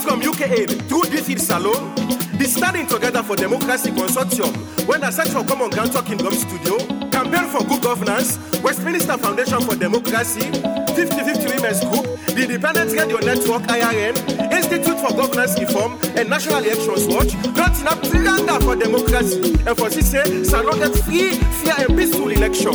from UKAID through Defeat Salon, the Standing Together for Democracy Consortium, when the Search for Common Ground Kingdom Studio, Campaign for Good Governance, Westminster Foundation for Democracy, 50/50 Women's Group, the Independent Radio Network IRN, Institute for Governance Reform, and National Elections Watch, granting up Tiranga for democracy, and for say Salon get free, fair, and peaceful election.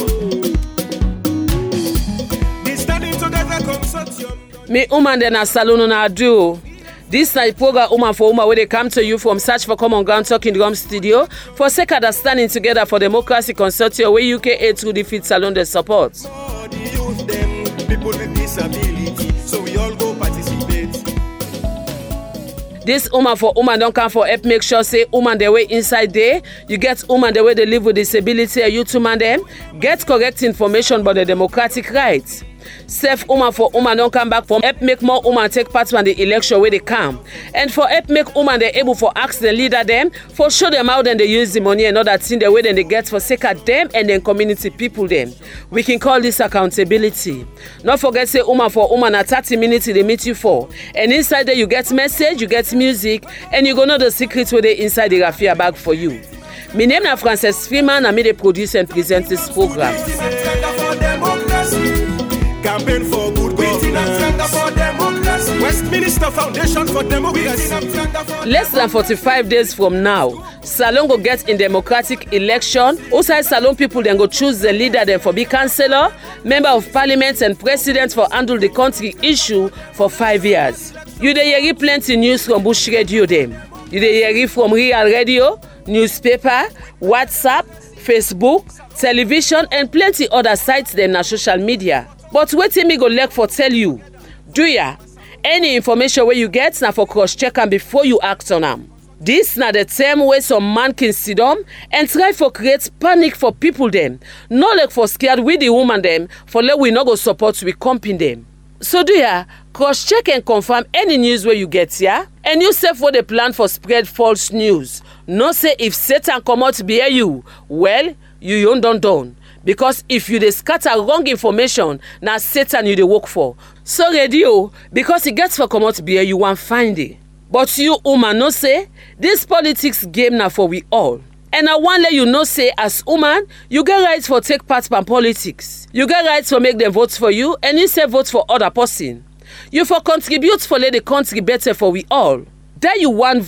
The Standing Together Consortium. Me woman then a salon on our do. This night program Woman for Woman where they come to you from Search for Common Ground Talking Drum Studio for sake of the Standing Together for Democracy Consortium where UKAID through Defeat Salon the support. People with disability, so we all go participate. This Woman for Woman don't come for help make sure say woman the way inside there. You get woman the way they live with disability and you two man them get correct information about the democratic rights. Safe Woman for Woman don't come back from help make more woman take part in the election where they come. And for help make woman they able for ask the leader them for show them how then they use the money and other thing the way then they get for sake of them and then community people them. We can call this accountability. Not forget say Woman for Woman at 30 minutes they meet you for. And inside there you get message, you get music, and you gonna know the secrets where they inside the raffia bag for you. My name is Frances Freeman and me they produce and present this program. Campaign for good governance. Westminster Foundation for Democracy. Less than 45 days from now, Salon go get in democratic election. Outside Salon people then go choose the leader then for be councillor, member of parliament and president for handle the country issue for 5 years. You dey hear plenty news from Bush Radio them. You dey hear from Real Radio, newspaper, WhatsApp, Facebook, television and plenty other sites them na social media. But wetin me go like for tell you, do ya? Any information where you get na for cross check am before you act on am. This na the term where some man can sit down and try for create panic for people them. Not like for scared with the woman them for let we not go support we comping them. So do ya? Cross check and confirm any news where you get ya. And you self what they plan for spread false news. No say if Satan come out bear you, well you done. Because if you dey scatter wrong information, na Satan you dey work for. So radio, because it gets for come out beer, you want find it. But you woman no say, this politics game na for we all. And I want let you know say as woman, you get rights for take part in politics. You get rights for make them vote for you, and you say vote for other person. You for contribute for let the country better for we all. Then you want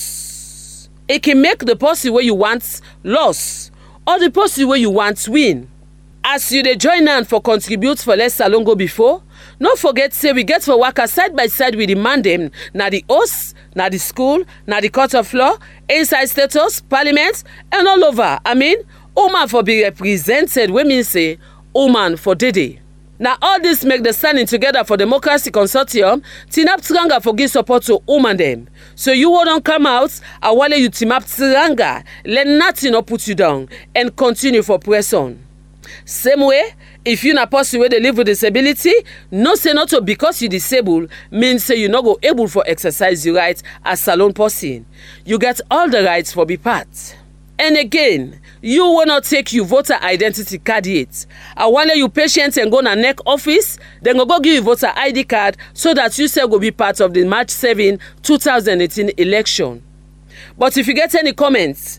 votes. It can make the person where you want loss. Or the person where you want win. As you dey join hand for contribute for less Salon go before, no forget say we get for worker side by side with the man them, na the host, na the school, na the court of law, inside status, parliament, and all over. I mean, woman for be represented, women say, woman for dede. Now all this make the Standing Together for Democracy Consortium team up Tiranga for give support to woman them. So you won't come out, I want you team up Tiranga, let nothing not put you down, and continue for press on. Same way, if you na person where they live with disability, no say not to because you disabled means say you not go able for exercise your rights as Salon person. You get all the rights for be part. And again, you will not take your voter identity card yet. I want you patient and go na NEC office, then go give you voter ID card so that you say go be part of the March 7, 2018 election. But if you get any comments,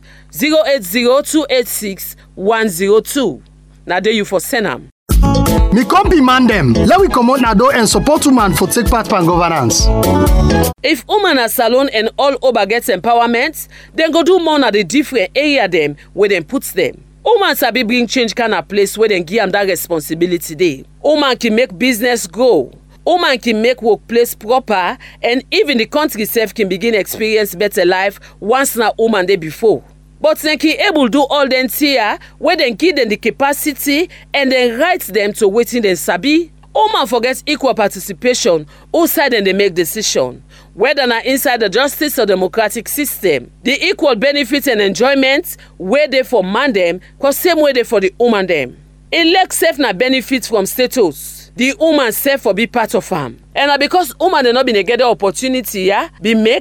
080-286-102. Now there you for send them. Me come be man them. Let we come out na door and support woman for take part in governance. If woman a Salon and all over gets empowerment, then go do more na the different area them where them puts them. Woman sabi bring change kind of place where them give them that responsibility day. Woman can make business grow. Woman can make workplace proper, and even the country itself can begin experience better life once na woman day before. But then can able do all them here where then give them the capacity and then write them to waiting them sabi. Woman forgets equal participation outside and they make decision. Whether na inside the justice or democratic system, the equal benefit and enjoyment where they for man them, cause same way they for the woman them. Elect self na benefit from status. The woman self for be part of am. And because woman they not been get the opportunity be make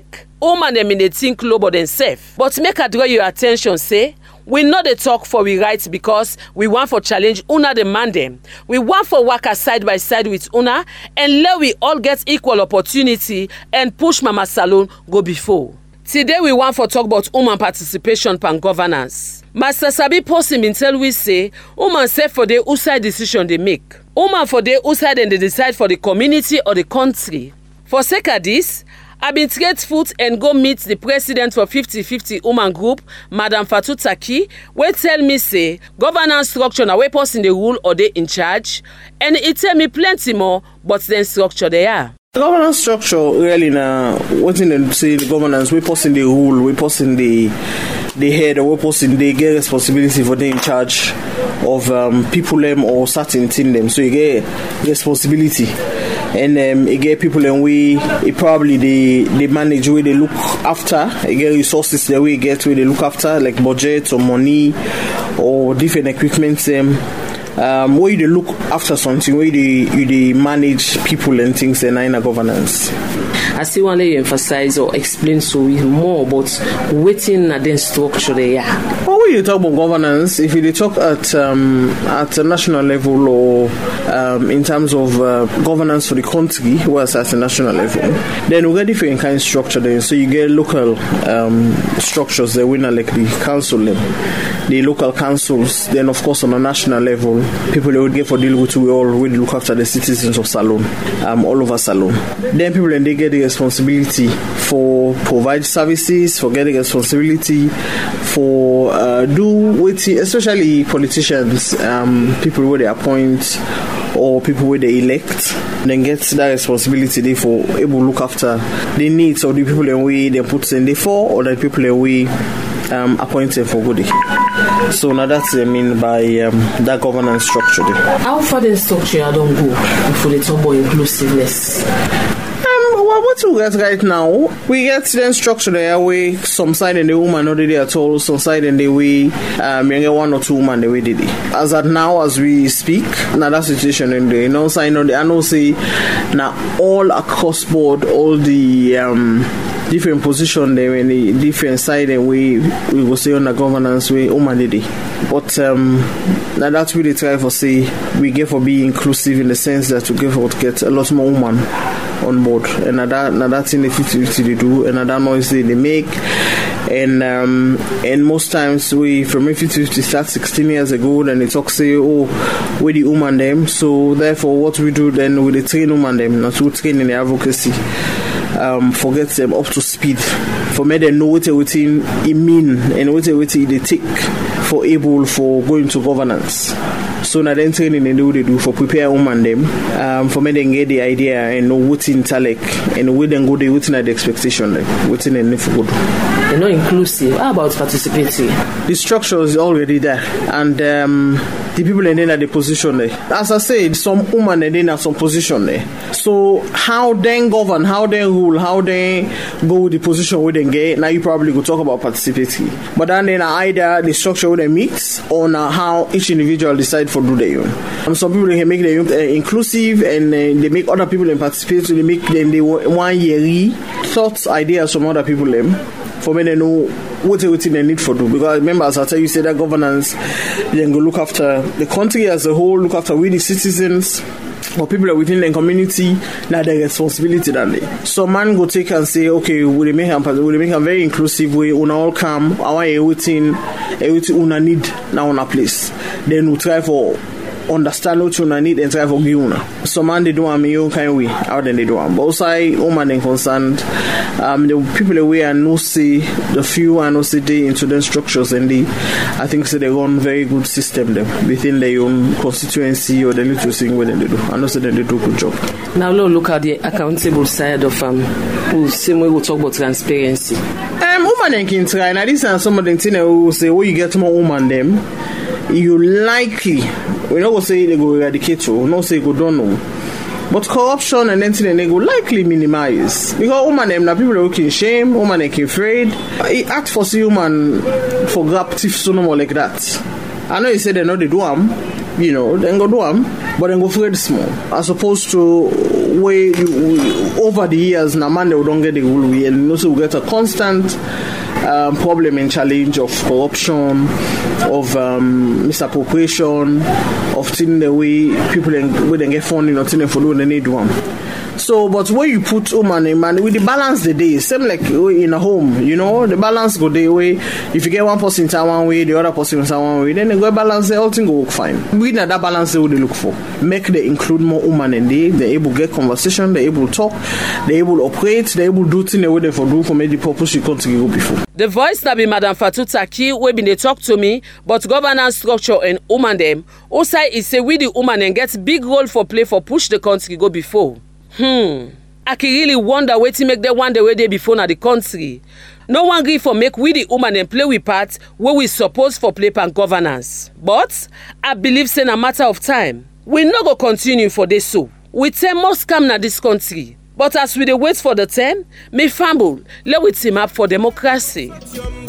woman dem in dey think low but themselves. But make I draw your attention say, we no dey talk for we rights because we want for challenge una demand them. We want for work side by side with una and let we all get equal opportunity and push Mama Salone go before. Today we want for talk about woman participation pan governance. Master Sabi Posim bin tell we say, woman say for the outside decision they make. Woman for the outside and they decide for the community or the country. For sake of this, I been trade foot and go meet the president for 50-50 woman group, Madam Fatou Taki, wey tell me say governance structure na wey person dey rule or dey in charge, and it tell me plenty more, but then structure they are. The governance structure really na what in them say the governance we person the rule, we person the head, or we person they get responsibility for they in charge of people them or certain thing them. So you get responsibility. And you get people and probably they manage where they look after. You get resources that we get where they look after, like budget or money or different equipment. Where they look after something, where they manage people and things and in a governance. I still want to emphasize or explain so more about waiting at the structure they are. Well, when you talk about governance, if you talk at a national level or in terms of governance for the country, whereas at a national level, then we get different kind of structure there. So you get local structures that we know like the council level, the local councils. Then of course on a national level, people that would get for deal with we all will look after the citizens of Salone, all over Salone. Then people and they get the responsibility for provide services, for getting responsibility for do with, especially politicians, people where they appoint or people where they elect, then get that responsibility there for able to look after the needs of the people and we they put in there for, or the people and we appointed for good. So now that's I mean by that governance structure there. How far the structure I don't go before they talk about inclusiveness? What we get right now, we get then structure there where some side and the woman not did it at all, some side and the way you get one or two women the way did it. As at now, as we speak, now that situation in the no sign on the I know say now all across board, all the different position there in the different side and we will say on the governance way woman did it. But now that's really try for say we get for be inclusive in the sense that we get for get a lot more women on board, and that's in the 50-50 they do, and that noise they make, and most times we from 50-50 start 16 years ago, then they talk say we the woman them, so therefore what we do then we the train woman them, not to train in the advocacy, forget them up to speed, for me they know what everything it mean and what everything they take for able for going to governance. So now then training and do they do for prepare woman them for me then get the idea and know what's in talek and we then go there what's in the expectation like what's in the for good. They're not inclusive. How about participating? The structure is already there and the people in there at the position there. As I said, some women and then at some position there. So how they govern, how they rule, how they go with the position where they get. Now you probably go talk about participating. But then either the structure where they mix or now how each individual decide for do their own. Some people can make them inclusive and they make other people participate. So they make them the 1 year thoughts, ideas from other people them. For me, they know what everything they need for do. Because remember, as I tell you, say that governance, then go look after the country as a whole, look after we the citizens, or people that within the community, now their responsibility that day. So man go take and say, okay, we make a very inclusive way, una all come, I want everything una need now on a place. Then we try for understand what you need and try for give una. So man they do am your kind way, how then they do am. But also woman then concerned, the people away and no see the few and no see they into the structures and I think so they run very good system them within their own constituency or the little thing where they do. I know so they do a good job. Now look at the accountable side of same way we talk about transparency. Woman can try. Now this is some of the things who say you get more woman them, you likely we not go say they go eradicate you, not say go don't know. But corruption and anything they go likely minimize. Because woman them now people who can shame, woman they can afraid. It act for see human for grab thief so no more like that. I know you say they know they do them, then go do them, but then go afraid small. As opposed to where over the years, na man they don't get the rule, we also get a constant problem and challenge of corruption, of misappropriation, of things the way people then get funding or things for doing they need one. So, but where you put woman and man, with the balance the day, same like in a home, the balance go the way. If you get one person in one way, the other person in one way, then they go balance, the whole thing go work fine. We need that balance they would look for. Make they include more woman and they're able to get conversation, they're able to talk, they're able to operate, they're able to do things the way they for do for maybe the purpose you can't go before. The voice that be Madam Fatou Taki, we been they talk to me, but governance structure and woman them. Also, is say we the woman and get big role for play for push the country go before. I can really wonder where to make them one the way they before na the country. No one agree for make we the woman and play with part where we suppose for play pan governance. But I believe say a matter of time. We not go continue for this so. We say must come na this country. But as we dey wait for the time, me fumble, let we team up for democracy. For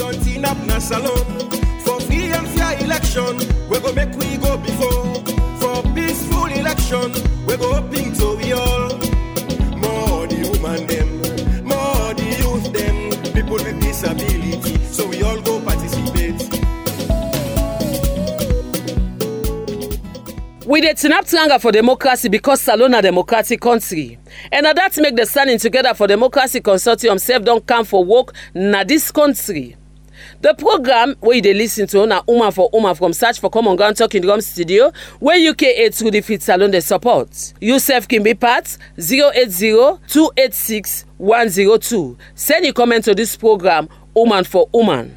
free and fair election, we go make we go before. For peaceful election, we go hoping to we all. More the woman them, more the youth them, people with disability, so we all go participate. We dey turn up triangle for democracy because Salona democratic country. And that make the standing together for democracy consortium self don't come for work na this country. The program where they listen to na Woman for Woman from Search for Common Ground Talking Drum Studio, where UK8 through the Fit Salon they support. Yourself can be part 080-286-102. Send your comment to this program, Woman for Woman.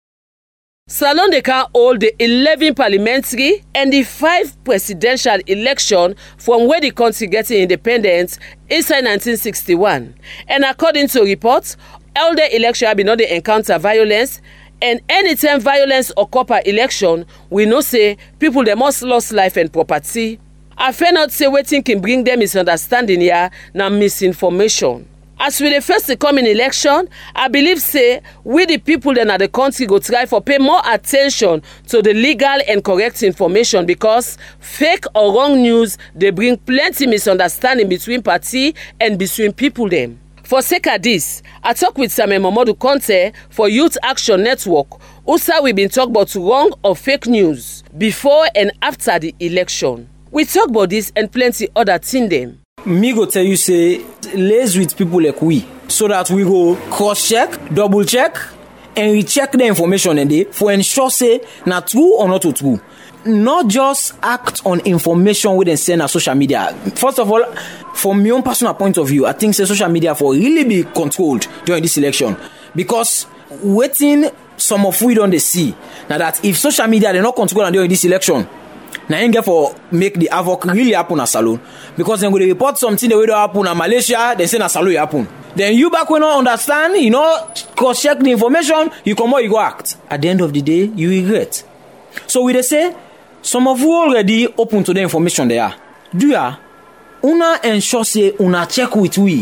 Salon they can hold the 11 parliamentary and the 5 presidential election from where the country getting independence inside 1961. And according to reports, all the election have been not they encounter violence, and anytime violence occur per election, we know say people they must lose life and property. I fear not say waiting can bring them misunderstanding here, na misinformation. As with the first coming election, I believe say we the people that are the country go try for pay more attention to the legal and correct information because fake or wrong news they bring plenty misunderstanding between party and between people them. For sake of this, I talk with Samuel Momodu Conte for Youth Action Network. Also, we've been talking about wrong or fake news before and after the election. We talk about this and plenty other things them. Me go tell you say, liaise with people like we, so that we go cross-check, double-check, and recheck the information and they for ensure say na true or not true. Not just act on information we then send on social media. First of all, from my own personal point of view, I think say social media for really be controlled during this election because waiting some of we don't they see now that if social media they not controlled during this election. Now ain't get for make the havoc really happen at Salon because then when they report something the way they happen in Malaysia, they say na Salon happen. Then you back when you understand, cross check the information, you come out, you go act. At the end of the day, you regret. So we they say some of you already open to the information there. Do ya? Una ensure say una check with we.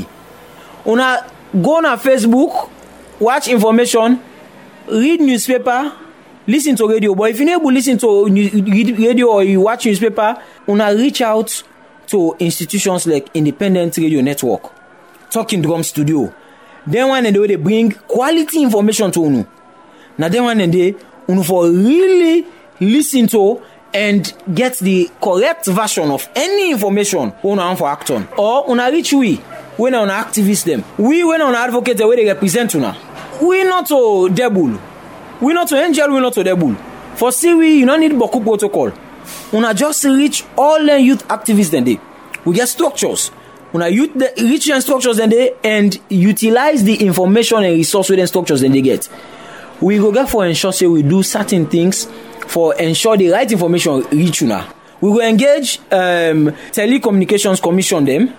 Una go on Facebook, watch information, read newspaper. Listen to radio, but if you're able to listen to radio or you watch newspaper, una reach out to institutions like Independent Radio Network, Talking Drum Studio. Then one and they bring quality information to unu. Now then one and they unu for really listen to and get the correct version of any information una want for act on. Or una reach we when una activist them. We when una advocate the way they represent una. We not to devil. We not to angel, we not to devil. For see we, you don't need Boku protocol. Una just reach all the youth activists then they. We get structures. Una reach the structures then they and utilize the information and resource with the structures then they get. We go get for ensure say we do certain things for ensure the right information reach una. We will engage telecommunications commission them,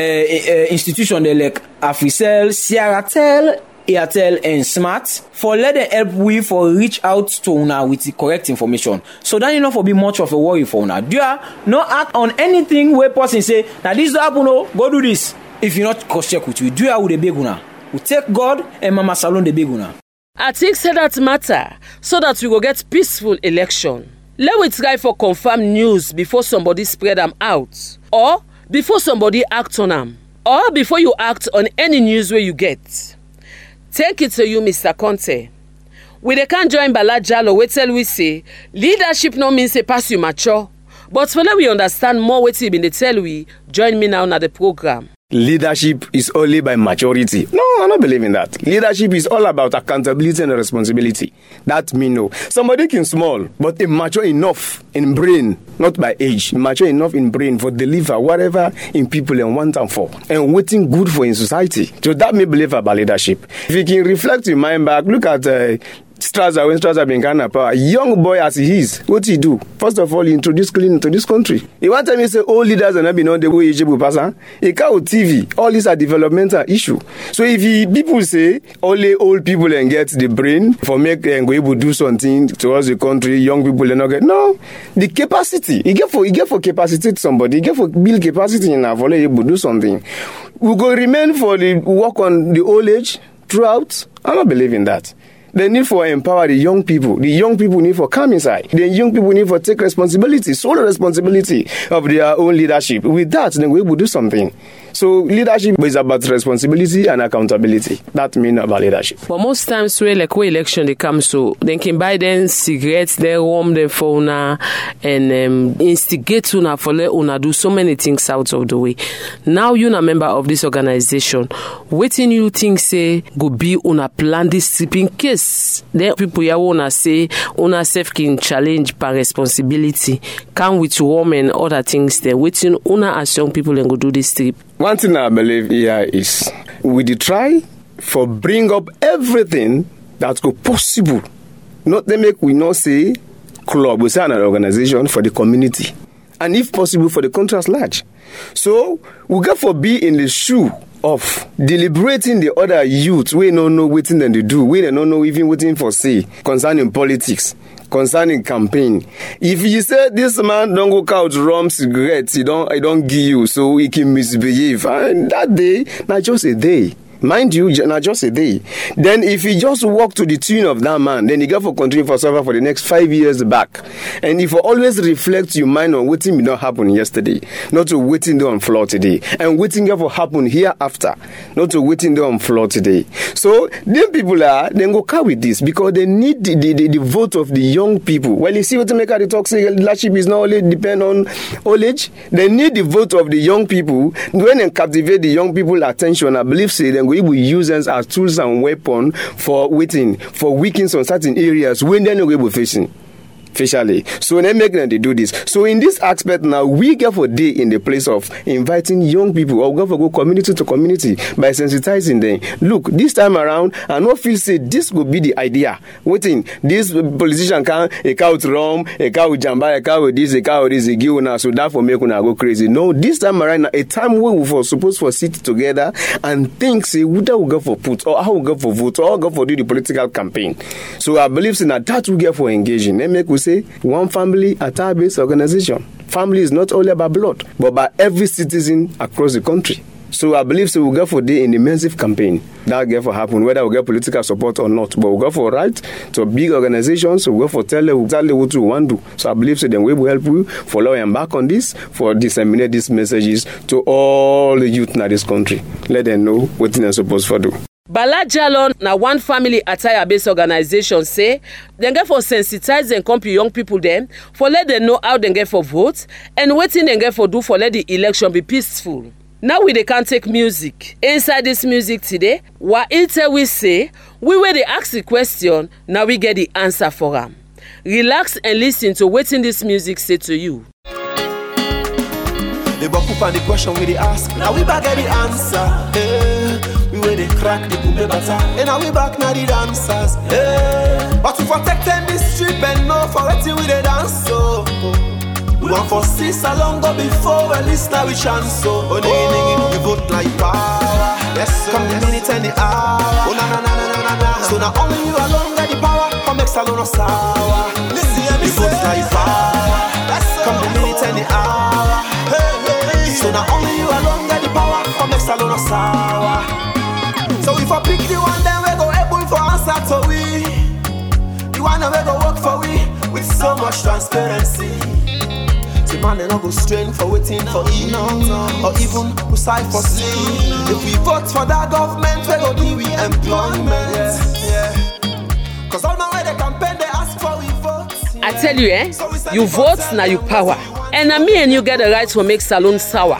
institution they like Africell, Sierratel, Airtel and Smart for let them help we for reach out to una with the correct information. So that you know for be much of a worry for una. Do you not act on anything where person say now this don't happen, no, go do this. If you not cross check with you, do you with the big una? We take God and Mama Salon the big una. I think say that matter so that we go get peaceful election. Let we try for confirm news before somebody spread them out, or before somebody act on them, or before you act on any news where you get. Take it to you, Mr. Conte. We dey can't join Bala Jallow, we tell we say, leadership no mean say pass you mature. But for let we understand more what he been they tell we, join me now na the program. Leadership is only by maturity. No, I don't believe in that. Leadership is all about accountability and responsibility. That means no. Somebody can small, but mature enough in brain, not by age, mature enough in brain for deliver whatever in people and want and for, and waiting good for in society. So that me believe about leadership. If you can reflect your mind back, look at Straza, when Straza been kind of power, young boy as he is, what he do? First of all, he introduced clean into this country. He want to say all leaders are not been on the way Ijebu pass. He can't TV. All these are developmental issue. So if people say only old people and get the brain for make and go able to do something towards the country, young people are not get no. The capacity he get for capacitate somebody. He get for build capacity in our able to do something. We go remain for the work on the old age throughout. I don't believe in that. They need for empower the young people. The young people need for come inside. The young people need for take responsibility, sole responsibility of their own leadership. With that, then we will do something. So leadership is about responsibility and accountability. That means about leadership. But most times when like when election they come, so they can buy them cigarettes, they warm them for una and instigate una for let una do so many things out of the way. Now you a member of this organization. Waiting you think say go be una plan this trip in case then people ya wanna say una self can challenge by responsibility. Come with warm and other things there. Waiting una as young people and go do this trip. One thing I believe here is we try for bring up everything that's possible. Not they make we not say club, we say an organization for the community. And if possible for the country at large. So we got for be in the shoe of deliberating the other youth. We don't know what they do. We don't know even what for say concerning politics. Concerning campaign, if you say this man don't go couch rum cigarettes, I don't give you, so he can misbehave. And that day, not just a day. Mind you, not just a day. Then if you just walk to the tune of that man, then you go for continue for suffer for the next 5 years back. And if you always reflect your mind on what did not happen yesterday, not to waiting there on floor today, and waiting for happen hereafter, not to waiting there on floor today. So then people then go carry this because they need the vote of the young people. Well, you see what to make out the toxic leadership is not only depend on old age. They need the vote of the young people. When they captivate the young people attention, I believe say then we will use them as tools and weapons for weakening some certain areas when they're not able facing. Officially. So they make them they do this. So in this aspect now, we get for day in the place of inviting young people or go for go community to community by sensitizing them. Look, this time around, I not feel say this could be the idea. Waiting, this politician can a cow with rum, a cow with jamba, a cow with this, a cow with this, a give una, so that for make una go crazy. No, this time around, a time where we were supposed to sit together and think, say, whether we go for put or how we go for vote or go for do the political campaign. So I believe that we get for engaging. They make we say one family attire-based organization. Family is not only about blood, but by every citizen across the country. So I believe we'll go for the immersive campaign. That get for happen, whether we get political support or not. But we'll go for right to big organizations, we'll go for tell what we want to do. So I believe then we will help you follow and back on this for disseminate these messages to all the youth in this country. Let them know what they're supposed to do. Bala Jallow na one family attire-based organization say they get for sensitize and come young people them for let them know how they get for vote and waiting they get for do for let the election be peaceful. Now they can take music. Inside this music today, what we say, we where they ask the question, now we get the answer for them. Relax and listen to what this music say to you. They buck up on the question we they ask, now we back get the answer. We where they crack the boom butter, and now we back now the dancers. But we protect them this strip and no for it with the dance so. We want for sis along go before we list now we chance so. Oh, you vote like power. Yes, sir. Come the minute and the hour. Oh, na. So now only you alone get the power. Come next alone sour. Listen, you vote like power. Yes, sir. Come the minute and the hour. So now only you alone get the power. Come next alone sour. So if I pick the one, then we go able for answer to we. The one that we go work for we with so much transparency. The man they not go strain for waiting for eat, or even who side for sleep. If we vote for that government, we go deal with employment. Cause all my way they campaign, they ask for we vote. I tell you, you vote, now you power. And now me and you get the right to make Salone sour.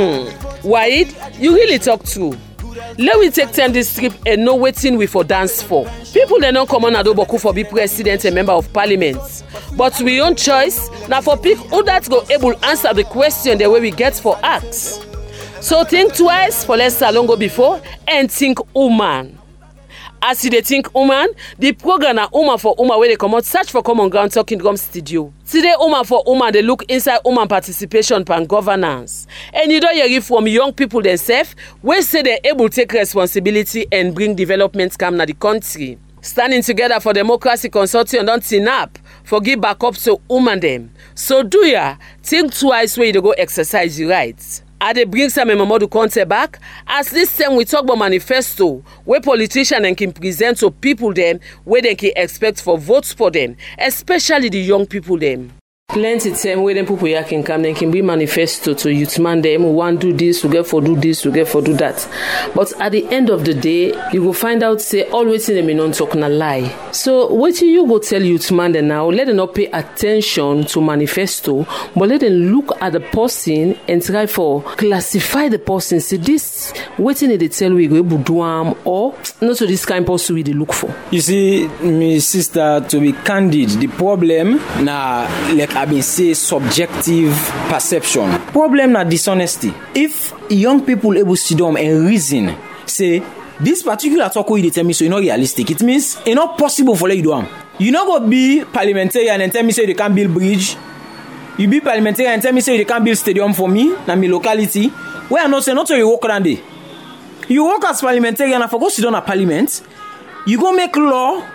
Wahid, you really talk true. Let we take time this trip and know waiting we for dance for. People they don't come on Adoboku for be president and member of parliament. But we own choice, now for pick who that go able answer the question the way we get for acts. So think twice for let Salone go before and think woman. As you dey think woman, the program na woman for woman where they come out search for common ground talking drum studio. Today woman for woman they look inside woman participation and governance. And you don't hear from young people themselves wey say they able to take responsibility and bring development come na the country. Standing together for democracy consortium don team up for give back up to woman them. So do ya think twice where you go exercise your rights. I dey bring some Mamadou Konte back as this time we talk about manifesto where politicians can present to people them where they can expect for votes for them, especially the young people them. Plenty time where them people here can come, they can bring manifesto to youth man them who want do this, who get for do this, who get for do that. But at the end of the day, you will find out say all waiting them in on talk na lie. So what you go tell youth man them now, let them not pay attention to manifesto, but let them look at the person and try for classify the person. Say this waiting they tell we go able do or not to this kind of person we they look for. You see, my sister, to be candid, the problem na like I've been saying subjective perception. Problem na dishonesty. If young people able to sit down and reason, say this particular talk you tell me so it's not realistic. It means it's not possible for you to do them. You not go be parliamentarian and tell me say they can't build bridge. You be parliamentarian and tell me say they can't build stadium for me, na my locality. Where I not say not so you work around there. You work as parliamentarian and for go sit down at parliament, you go make law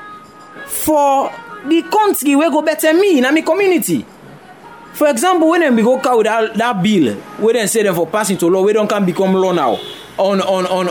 for the country where go better me in my community. For example, when we go carry that bill, where they say them for passing to law, we don't can become law now on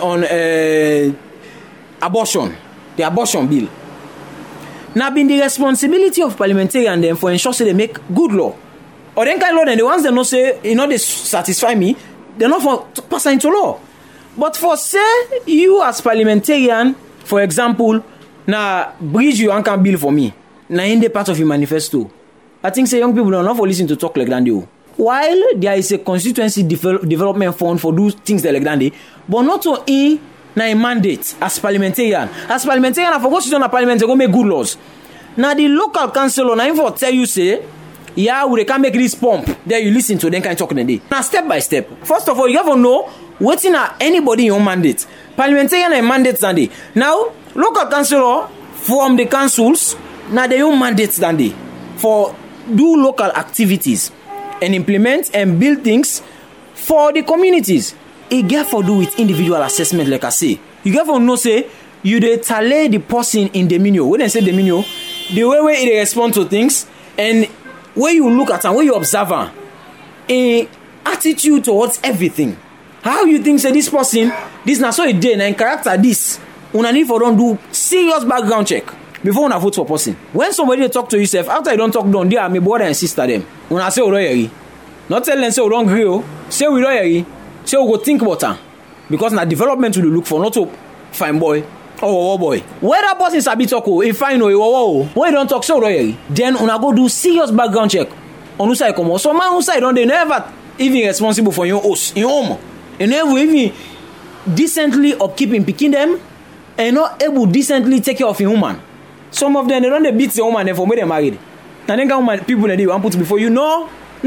abortion, the abortion bill. Now, been the responsibility of parliamentarians them for ensure they make good law. Or then kind of law, then the ones that not say they satisfy me, they're not for passing into law. But for say you as parliamentarian, for example, now bridge you can bill for me. Now in the part of your manifesto, I think say young people don't know for listen to talk like that. While there is a constituency development fund for do things like that, but not to in a mandate as parliamentarian. As parliamentarian, I forgot to do a parliament to go make good laws. Now the local council on info tell you say, yeah, we can make this pump. There you listen to them kind of talking today. Now step by step. First of all, you have to know waiting at anybody in your mandate. Parliamentarian and mandates than they. Now local councillor from the councils. Now they own mandates than they for do local activities and implement and build things for the communities. It get for do with individual assessment, like I say. You get for know say you dey tally the person in the menu. When I say the menu, the way they respond to things and where you look at and where you observe a attitude towards everything. How you think say this person, this na so a day na in character this. Una need for don't do serious background check before una vote for person. When somebody talk to yourself, after you don't talk down, they are my brother and sister them. Una say we don't hear. Not tell them say we don't agree. Say we don't hear. Say we go think about her. Because na development we look for, not to fine boy or boy. Where that person sabi talk, if fine or when you don't talk, say we don't hear. Then una go do serious background check. On who side come on. So man who side don't they never even responsible for your house, your home. And never even decently upkeeping picking them and not able decently take care of your woman. Some of them, they don't beat the woman for when they're married. And then people that they want put before you. No.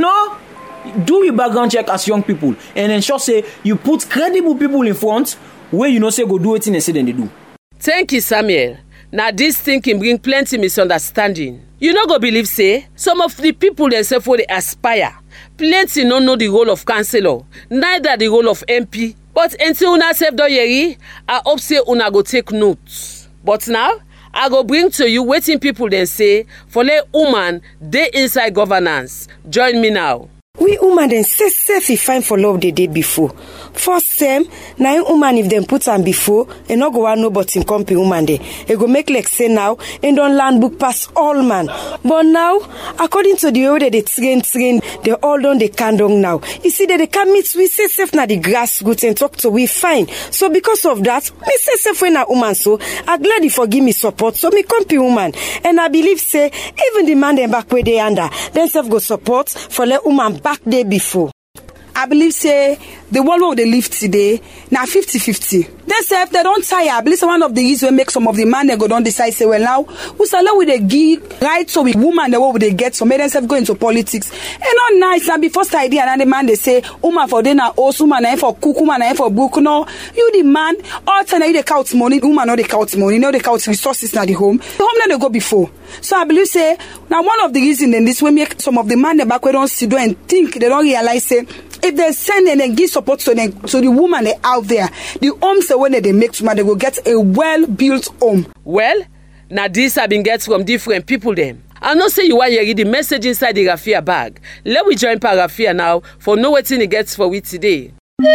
Do your background check as young people and ensure say you put credible people in front where you know say go do it in and say then they do. Thank you, Samuel. Now this thing can bring plenty misunderstanding. You not go believe say some of the people themselves where they aspire. Plenty don't know the role of councillor, neither the role of MP. But until una self do yeri, I hope say una go take notes. But now I go bring to you waiting people then say for let woman they inside governance. Join me now. We woman then say safe fine for love the day before. First time, now woman if them put am before, and not go want no but him company woman there. It go make like say now, and don't land book pass all man. But now, according to the way they train, they all done the candong now. You see that they can meet, we say safe na the grass good and talk to we fine. So because of that, me say safe when a woman so, I'm glad he forgive me support, so me company woman. And I believe say, even the man them back where they under, then self go support for let woman back there before. I believe say the world where they live today now 50-50. They say if they don't tire, I believe one of the reasons will make some of the man they go don't decide say well now we start with the give right so with woman the way they get so make themselves go into politics. And not nice now before the idea and the man they say woman for dinner also woman for cook woman for book no you the man all time you the count money woman not the count money no the count resources now the home now they go before. So I believe say now one of the reasons in this way make some of the man they back we don't see do and think they don't realize say if they send and then give support to them, so the woman they out there, the homes the when they make to they will get a well-built home. Well, now this have been get from different people them. I know say you want to read the message inside the Raffia bag. Let we join Raffia now for know what he gets for we today.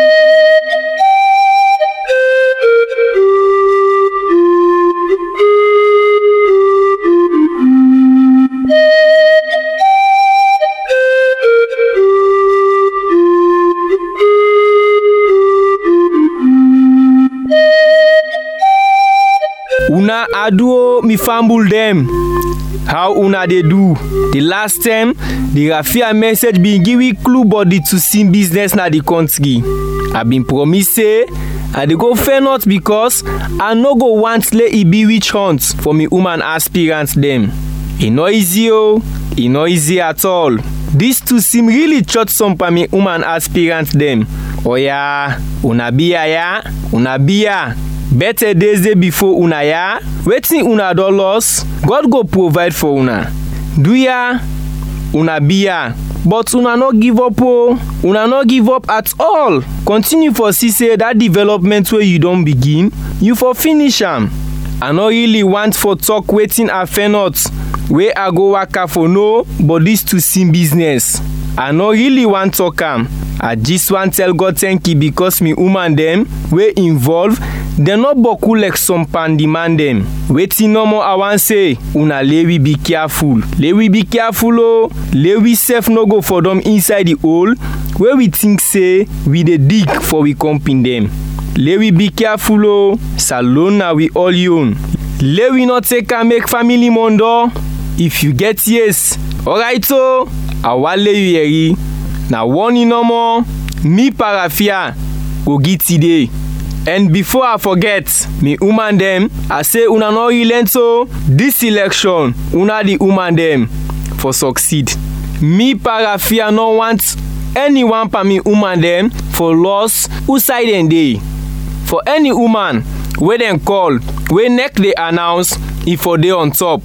Una aduo mi fambul dem. How una they do? The last time, the Raffia message been give we clue body to see business na the country. I been promise say I dey go fair not because I no go want let it be witch hunt for me woman aspirants them. It no easy it no easy at all. These two seem really short some for me woman aspirants them. Oh yeah, una biya ya, una biya. Better days day before una ya, waiting una don loss, God go provide for una. Do ya, una biya, but una no give up una no give up at all. Continue for see say that development where you don't begin, you for finish am. I no really want for talk waiting a fair not, where I go waka for no, but this to see business. I no really want talk am. I just want tell God thank you because me woman them we involved. They not boku like some pan demand them. Waiting no more I want say, una lewi be careful. Lewi be careful oh. Lewi safe no go for them inside the hole where we think say we the dig for we comping them. Lewi be careful oh. Salon na we all own. Lewi not take and make family mondo. If you get yes, alright oh. Awale you yeri. Now one no more. Me Raffia go get today. And before I forget, me woman them, I say una no relent so this election, una the woman them for succeed. Me Raffia no want anyone pa me woman them for loss who side and day. For any woman where them call, where neck they announce if for they on top.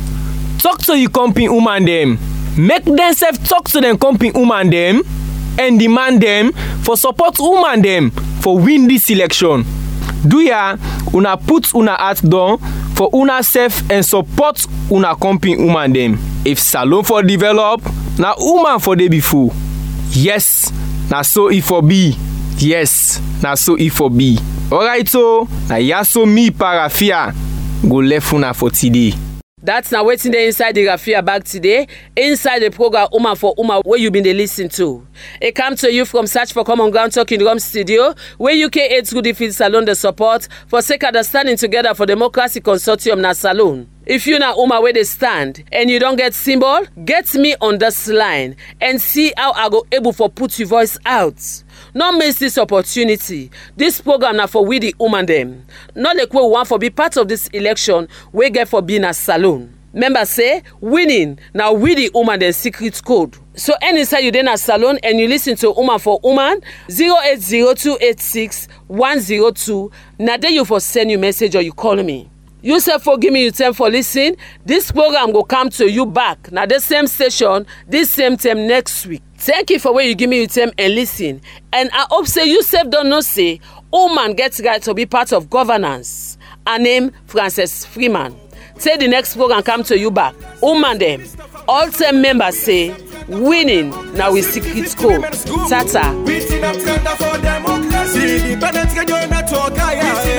Talk to you company woman them. Make themselves talk to them company woman them and demand them for support woman them for win this election. Do ya una put una heart down for una self and support una company woman them. If salon for develop, na woman for they before. Yes, na so it for be. Yes, na so it for be. Alright so, na yaso me Raffia go left una for today. That's now waiting there inside the Raffia bag today, inside the program Uma for Uma, where you been the listen to. It comes to you from Search for Common Ground Talking Drum Studio, where UK AIDS Good Field Salon the support for sake of the standing together for democracy consortium na salon. If you na Uma where they stand and you don't get symbol, get me on this line and see how I go able for put your voice out. Not miss this opportunity. This program now for we the woman them. Not like we want for be part of this election, we get for being a salon. Members say winning now we the woman the secret code. So anytime you then a salon and you listen to Woman for Woman 080286102, now then you for send you message or you call me. You say forgive me you time for listening. This program will come to you back. Now the same station, this same time next week. Thank you for where you give me your time and listen. And I hope say you self don't know say woman gets right to be part of governance. I name Frances Freeman. Say the next program come to you back. Woman them. All 10 members say winning na we secret code. Tata. Beating up tender for democracy. Independent radio network,